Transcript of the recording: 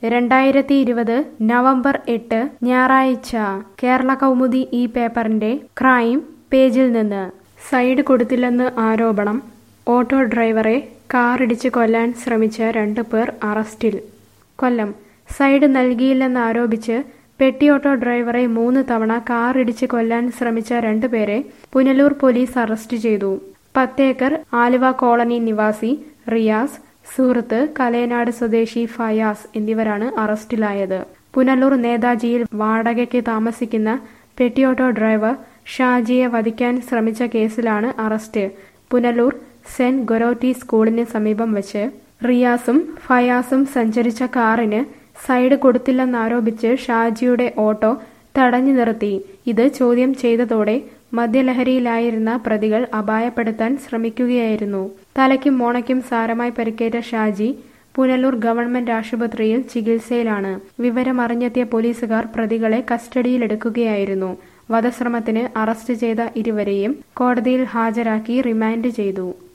2020 November 8 ഞായറാഴ്ച കേരള കൗമുദി ഈ പേപ്പറിന്റെ ക്രൈം പേജിൽ നിന്ന് സൈഡ് കൊടുത്തില്ലെന്ന് ആരോപണം. ഓട്ടോ ഡ്രൈവറെ കാറിടിച്ച് കൊല്ലാൻ ശ്രമിച്ച 2 പേർ അറസ്റ്റിൽ. കൊല്ലം. സൈഡ് നൽകിയില്ലെന്നാരോപിച്ച് പെട്ടി ഓട്ടോ ഡ്രൈവറെ 3 തവണ കാറിടിച്ച് കൊല്ലാൻ ശ്രമിച്ച 2 പേരെ പുനലൂർ പോലീസ് അറസ്റ്റ് ചെയ്തു. 10 ഏക്കർ ആലുവ കോളനി നിവാസി റിയാസ്, സുഹൃത്ത് കലേനാട് സ്വദേശി ഫയാസ് എന്നിവരാണ് അറസ്റ്റിലായത്. പുനലൂർ നേതാജിയിൽ വാടകയ്ക്ക് താമസിക്കുന്ന പെട്ടി ഓട്ടോ ഡ്രൈവർ ഷാജിയെ വധിക്കാൻ ശ്രമിച്ച കേസിലാണ് അറസ്റ്റ്. പുനലൂർ സെന്റ് ഗൊരോത്തി സ്കൂളിന് സമീപം വെച്ച് റിയാസും ഫയാസും സഞ്ചരിച്ച കാറിന് സൈഡ് കൊടുത്തില്ലെന്നാരോപിച്ച് ഷാജിയുടെ ഓട്ടോ തടഞ്ഞു നിർത്തി. ഇത് ചോദ്യം ചെയ്തതോടെ മദ്യലഹരിയിലായിരുന്ന പ്രതികൾ അപായപ്പെടുത്താൻ ശ്രമിക്കുകയായിരുന്നു. തലയ്ക്കും മോണയ്ക്കും സാരമായി പരിക്കേറ്റ ഷാജി പുനലൂർ ഗവൺമെന്റ് ആശുപത്രിയിൽ ചികിത്സയിലാണ്. വിവരമറിഞ്ഞെത്തിയ പോലീസുകാർ പ്രതികളെ കസ്റ്റഡിയിലെടുക്കുകയായിരുന്നു. വധശ്രമത്തിന് അറസ്റ്റ് ചെയ്ത ഇരുവരെയും കോടതിയിൽ ഹാജരാക്കി റിമാൻഡ് ചെയ്തു.